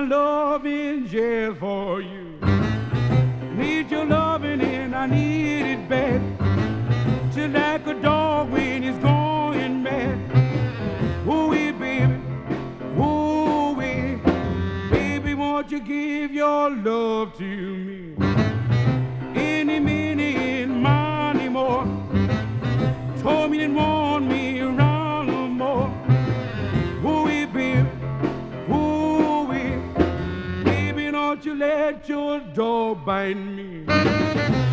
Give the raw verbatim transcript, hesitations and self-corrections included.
love in jail for you. Need your loving and I need it bad. Just like a dog when he's going mad. Ooh-wee, baby, ooh-wee. Baby, won't you give your love to me? Any minute, money more. Told me didn't want me around no more. Ooh-wee, baby, ooh-wee. Baby, don't you let your dog bite me.